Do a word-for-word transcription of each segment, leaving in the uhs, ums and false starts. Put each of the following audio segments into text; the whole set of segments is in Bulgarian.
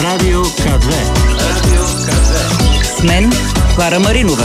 Радио К две. Радио К две. С мен Клара Маринова.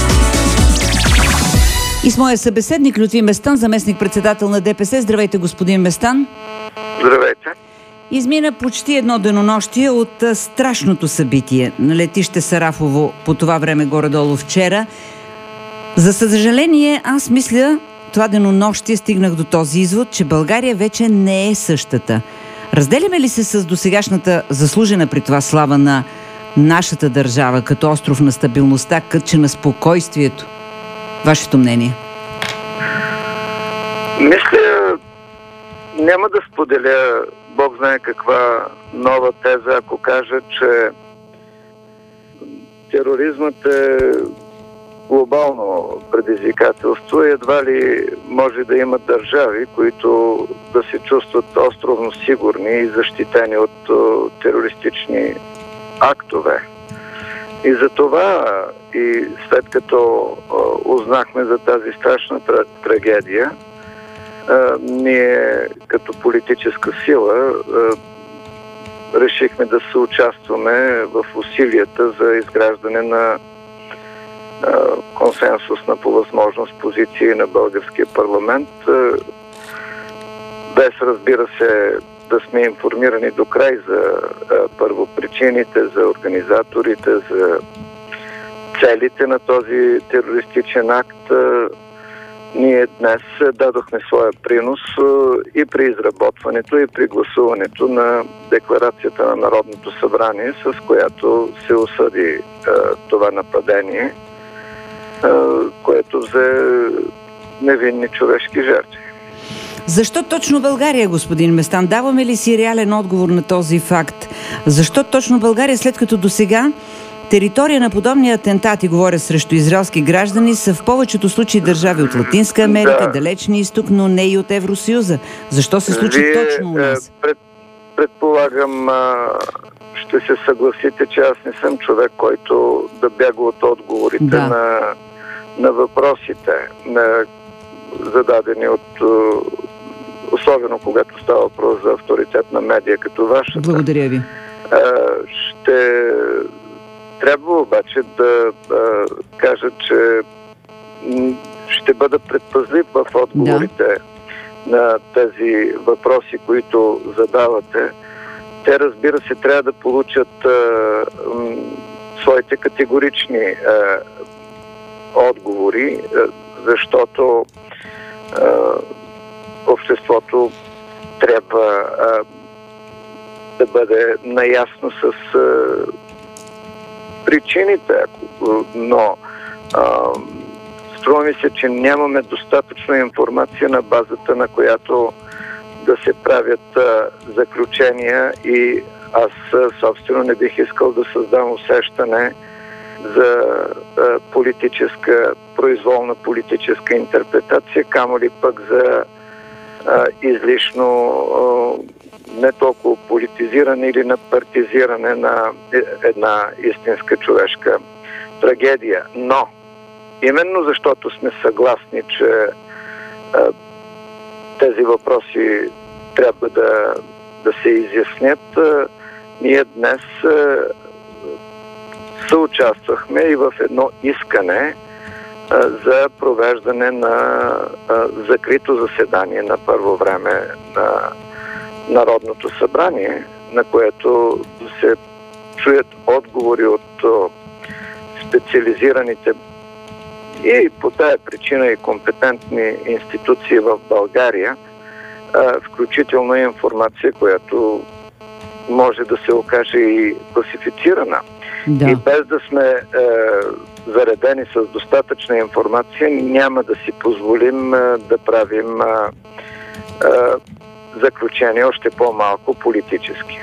И с моя събеседник Лютви Местан, заместник-председател на ДПС. Здравейте, господин Местан. Здравейте. Измина почти едно денонощие от а, страшното събитие на летище Сарафово по това време горе-долу вчера. За съжаление, аз мисля, това денонощие стигнах до този извод, че България вече не е същата. Разделяме ли се с досегашната заслужена при това слава на нашата държава като остров на стабилността, кътче на спокойствието? Вашето мнение? Мисля, няма да споделя Бог знае каква нова теза, ако кажа, че тероризмът е глобално предизвикателство и едва ли може да има държави, които да се чувстват островно сигурни и защитени от терористични актове. И за това, и след като узнахме за тази страшна трагедия, ние като политическа сила решихме да се участваме в усилията за изграждане на консенсусна по възможност позиции на българския парламент, без, разбира се, да сме информирани до край за първопричините, за организаторите, за целите на този терористичен акт. Ние днес дадохме своя принос и при изработването, и при гласуването на декларацията на Народното събрание, с която се осъди това нападение, което взе невинни човешки жертви. Защо точно България, господин Местан? Даваме ли си реален отговор на този факт? Защо точно България, след като досега територия на подобни атентати, говоря срещу израелски граждани, са в повечето случаи държави от Латинска Америка, да. Далечния изток, но не и от Евросъюза? Защо се случи Вие, точно у нас? Пред, предполагам, ще се съгласите, че аз не съм човек, който да бяга от отговорите да. на, на въпросите, на, зададени от, особено когато става въпрос за авторитетна медия като вашата. Благодаря ви. Ще трябва обаче да а, кажа, че ще бъда предпазлив в отговорите да. на тези въпроси, които задавате. Те, разбира се, трябва да получат а, м, своите категорични а, отговори, а, защото а, обществото трябва а, да бъде наясно с а, причините, но а, струва ми се, че нямаме достатъчно информация, на базата на която да се правят а, заключения, и аз а, собствено не бих искал да създам усещане за а, политическа, произволна политическа интерпретация, камо ли пък за а, излишно а, не толкова политизиране или напартизиране на една истинска човешка трагедия. Но, именно защото сме съгласни, че а, тези въпроси трябва да, да се изяснят, а, ние днес а, съучаствахме и в едно искане а, за провеждане на а, закрито заседание на първо време на Народното събрание, на което се чуят отговори от специализираните и по тая причина и компетентни институции в България, включително и информация, която може да се окаже и класифицирана. Да. И без да сме е, заредени с достатъчна информация, няма да си позволим е, да правим е, е, заключение, още по-малко политически.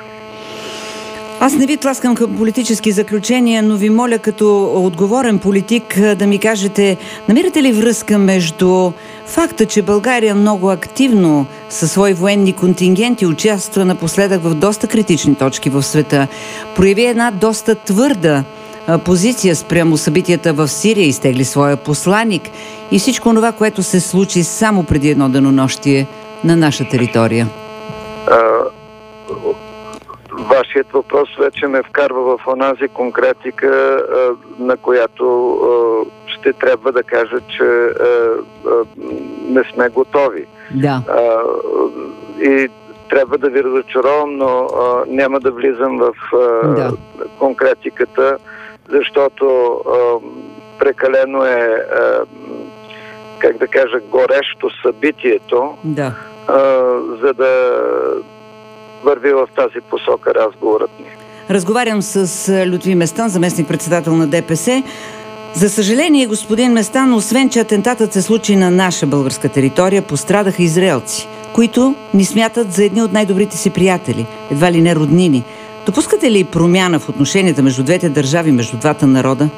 Аз не ви тласкам към политически заключения, но ви моля като отговорен политик да ми кажете, намирате ли връзка между факта, че България много активно със свои военни контингенти участва напоследък в доста критични точки в света, прояви една доста твърда позиция спрямо събитията в Сирия, изтегли своя посланик и всичко това, което се случи само преди едно денонощие на наша територия? вашият въпрос вече ме вкарва в онази конкретика, на която ще трябва да кажа, че не сме готови. Да. И трябва да ви разочаровам, но няма да влизам в да. конкретиката, защото прекалено е, как да кажа, горещо събитието, да. за да върви в тази посока разговорът ни. Разговарям с Лютви Местан, заместник-председател на ДПС. За съжаление, господин Местан, освен че атентатът се случи на наша българска територия, пострадаха израелци, които ни смятат за едни от най-добрите си приятели, едва ли не роднини. Допускате ли промяна в отношенията между двете държави, между двата народа?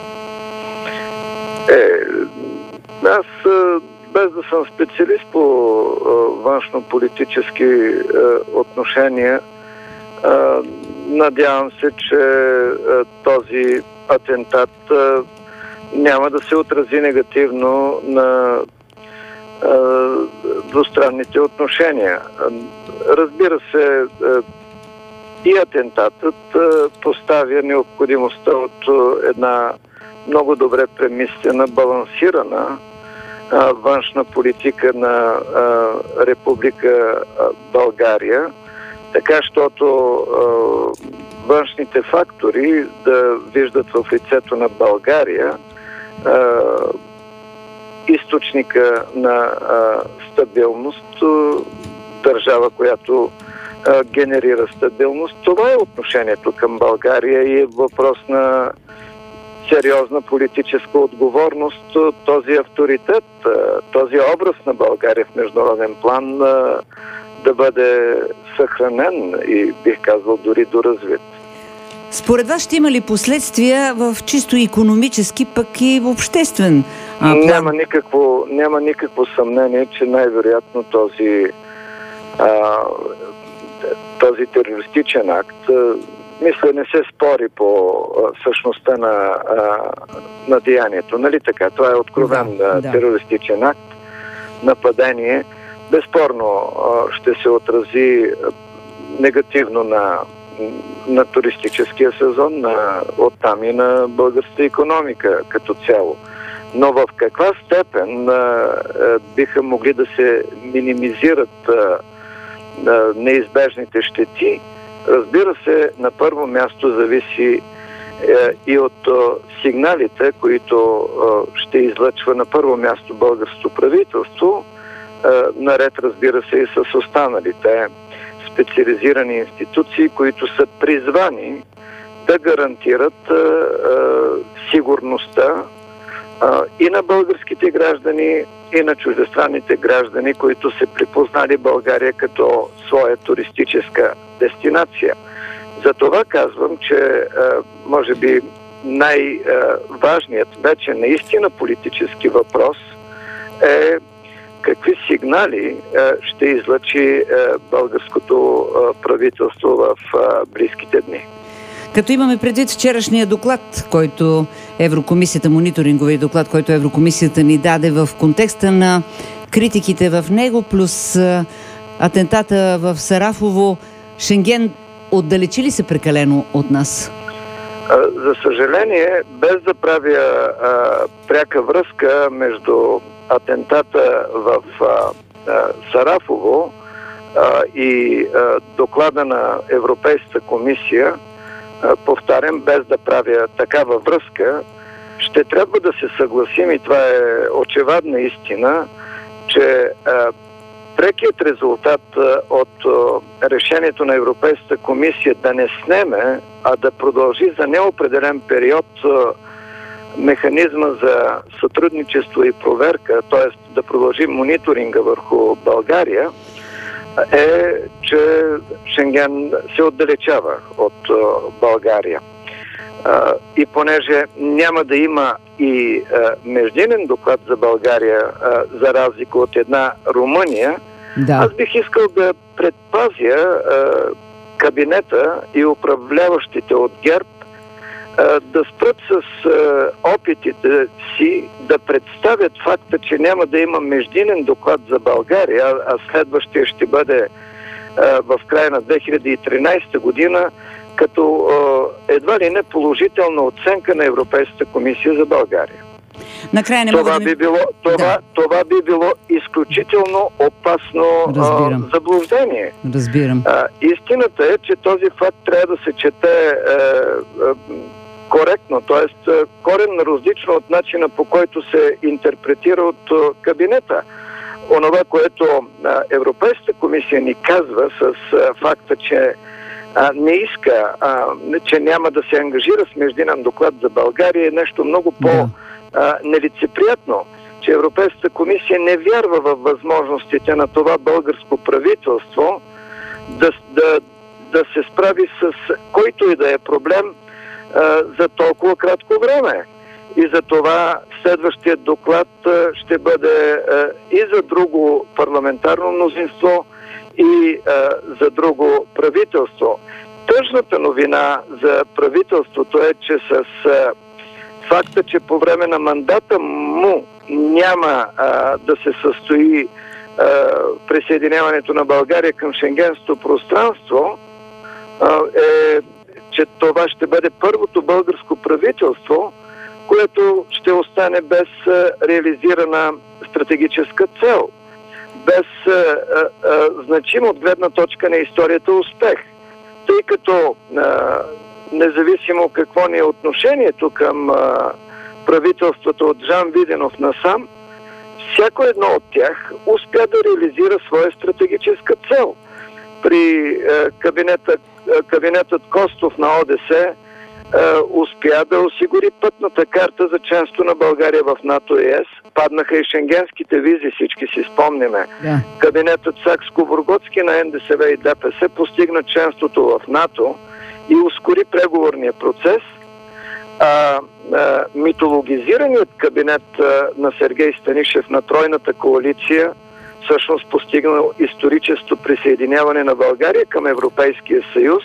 Е, аз, без да съм специалист по външно-политически отношения, надявам се, че този атентат няма да се отрази негативно на двустранните отношения. Разбира се, и атентатът поставя необходимостта от една много добре премислена, балансирана външна политика на Република България, така щото външните фактори да виждат в лицето на България източника на стабилност, държава, която генерира стабилност. Това е отношението към България и е въпрос на сериозна политическа отговорност. Този авторитет, този образ на България в международен план да бъде съхранен и, бих казал, дори доразвит. Според вас ще има ли последствия в чисто икономически, пък и в обществен план? Няма никакво, няма никакво съмнение, че най-вероятно този, а, този терористичен акт, мисля, не се спори по а, същността на, а, на деянието. Нали така? Това е откровен да, да. терористичен акт, нападение. Безспорно а, ще се отрази негативно на на туристическия сезон, на, оттам и на българската икономика като цяло. Но в каква степен а, биха могли да се минимизират а, а, неизбежните щети, разбира се, на първо място зависи а, и от а, сигналите, които а, ще излъчва на първо място българското правителство, а, наред, разбира се, и с останалите специализирани институции, които са призвани да гарантират а, а, сигурността а, и на българските граждани, и на чуждестранните граждани, които се припознали България като своя туристическа дестинация. Затова казвам, че а, може би най-важният вече наистина политически въпрос е какви сигнали е, ще излъчи е, българското е, правителство в е, близките дни. Като имаме предвид вчерашния доклад, който Еврокомисията, мониторинговия доклад, който Еврокомисията ни даде в контекста на критиките в него, плюс е, атентата в Сарафово, Шенген отдалечи ли се прекалено от нас? За съжаление, без да правя е, пряка връзка между атентата в а, а, Сарафово а, и а, доклада на Европейската комисия, а, повтарям, без да правя такава връзка, ще трябва да се съгласим, и това е очевадна истина, че а, прекият резултат а, от а, решението на Европейската комисия да не снеме, а да продължи за неопределен период а, механизма за сътрудничество и проверка, т.е. да продължи мониторинга върху България, е, че Шенген се отдалечава от България. И понеже няма да има и междинен доклад за България, за разлика от една Румъния, да. Аз бих искал да предпазя кабинета и управляващите от ГЕРБ да спрат с опитите си да представят факта, че няма да има междинен доклад за България, а следващия ще бъде в края на две хиляди и тринадесета година като едва ли не положителна оценка на Европейската комисия за България. Накрая не това, мога да ми... би било, това, да. това би било изключително опасно а, заблуждение. Разбирам. А, истината е, че този факт трябва да се чете а, а, коректно, т.е. коренно различно от начина, по който се интерпретира от а, кабинета. Онова, което а, Европейската комисия ни казва с а, факта, че а, не иска, а, че няма да се ангажира с междинен доклад за България, е нещо много по- да. А, нелицеприятно, че Европейската комисия не вярва в възможностите на това българско правителство да, да, да се справи с който и да е проблем а, за толкова кратко време. И за това следващият доклад а, ще бъде а, и за друго парламентарно мнозинство, и а, за друго правителство. Тъжната новина за правителството е, че с а, факта, че по време на мандата му няма а, да се състои а, присъединяването на България към шенгенското пространство, а, е, че това ще бъде първото българско правителство, което ще остане без а, реализирана стратегическа цел, без а, а, значим от гледна точка на историята успех. Тъй като а, независимо какво ни е отношението към а, правителството от Жан Виденов насам, всяко едно от тях успя да реализира своя стратегическа цел. При а, кабинета, а, кабинетът Костов на ОДС а, успя да осигури пътната карта за членство на България в НАТО и ЕС. Паднаха и шенгенските визи, всички си спомняме. Yeah. Кабинетът Сакскобургготски на Н Д С В и Д П С постигна членството в НАТО и ускори преговорния процес. А, а, митологизираният кабинет а, на Сергей Станишев на Тройната коалиция всъщност постигнал историческото присъединяване на България към Европейския съюз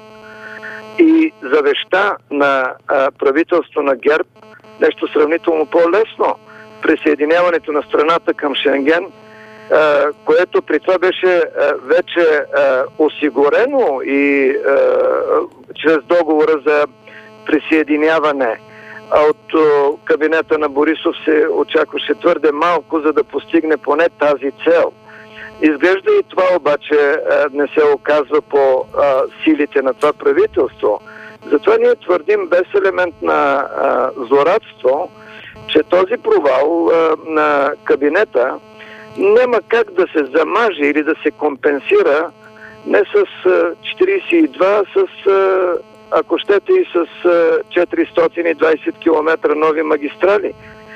и завеща на а, правителство на ГЕРБ нещо сравнително по-лесно. Присъединяването на страната към Шенген, Uh, което при това беше uh, вече uh, осигурено и uh, чрез договора за присъединяване. А от uh, кабинета на Борисов се очакваше твърде малко, за да постигне поне тази цел. Изглежда и това обаче uh, не се оказва по uh, силите на това правителство. Затова ние твърдим без елемент на uh, злорадство, че този провал uh, на кабинета няма как да се замаже или да се компенсира не с четиридесет и два, а с, ако щете, и с четиристотин и двадесет километра нови магистрали.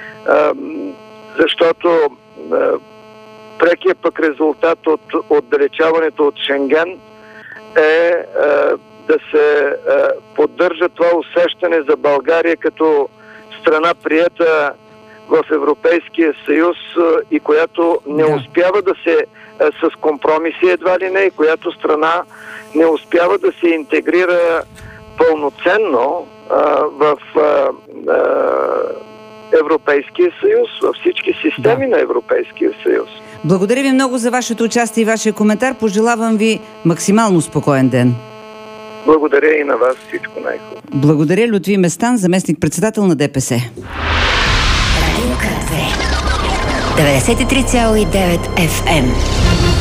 Защото прекият пък резултат от отдалечаването от Шенген е да се поддържа това усещане за България като страна приета в Европейския съюз и която не да. успява да се с компромиси едва ли не, и която страна не успява да се интегрира пълноценно а, в а, а, Европейския съюз, във всички системи да. на Европейския съюз. Благодаря ви много за вашето участие и вашия коментар. Пожелавам ви максимално спокоен ден. Благодаря и на вас, всичко най-хубаво. Благодаря, Лютви Местан, заместник-председател на Д П С. Радио К две деветдесет и три цяло и девет Ф М.